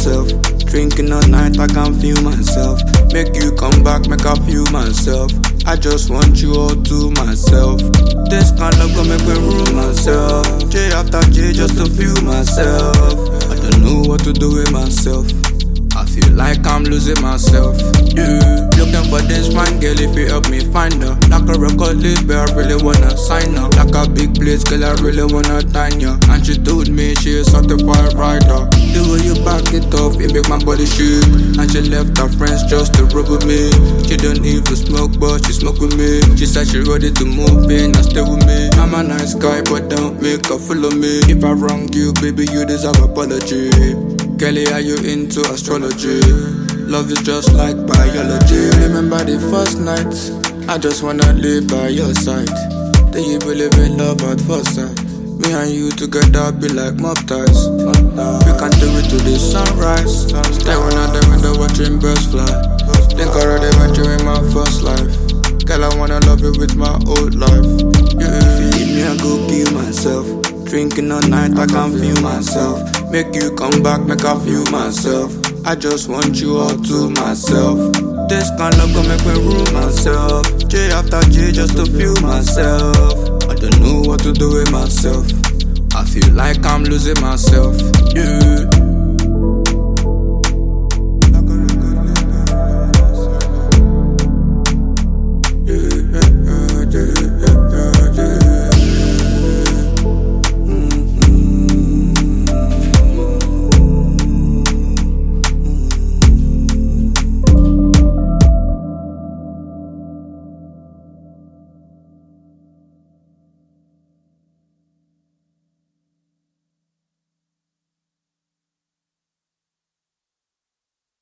myself. Drinking all night, I can feel myself. Make you come back, make I feel myself. I just want you all to myself. This kind of love make me rule myself. J after J just to feel myself. I don't know what to do with myself. I feel like I'm losing myself. Yeah. Looking for this fine girl, if you help me find her. Like a record label, I really wanna sign her. Like a big place, girl, I really wanna dine ya. And she told me she a certified rider. The way you back it up, it make my body shake. And she left her friends just to rub with me. She don't even smoke, but she smoke with me. She said she ready to move in and stay with me. I'm a nice guy, but don't make her follow me. If I wrong you, baby, you deserve apology. Kelly, are you into astrology? Love is just like biology. Remember the first night, I just wanna live by your side. Do you believe in love at first sight? Me and you together be like mob ties. We can do it to the sunrise. Staring at the window watching birds fly. Think I already met you in my first life. Girl, I wanna love you with my old life. Yeah. If you leave me, I go kill myself. Drinking all night, I can feel myself. Make you come back, make I feel myself. I just want you all to myself. This kind of love make me rule myself. J after J just to feel myself. I don't know what to do with myself. I feel like I'm losing myself. Yeah.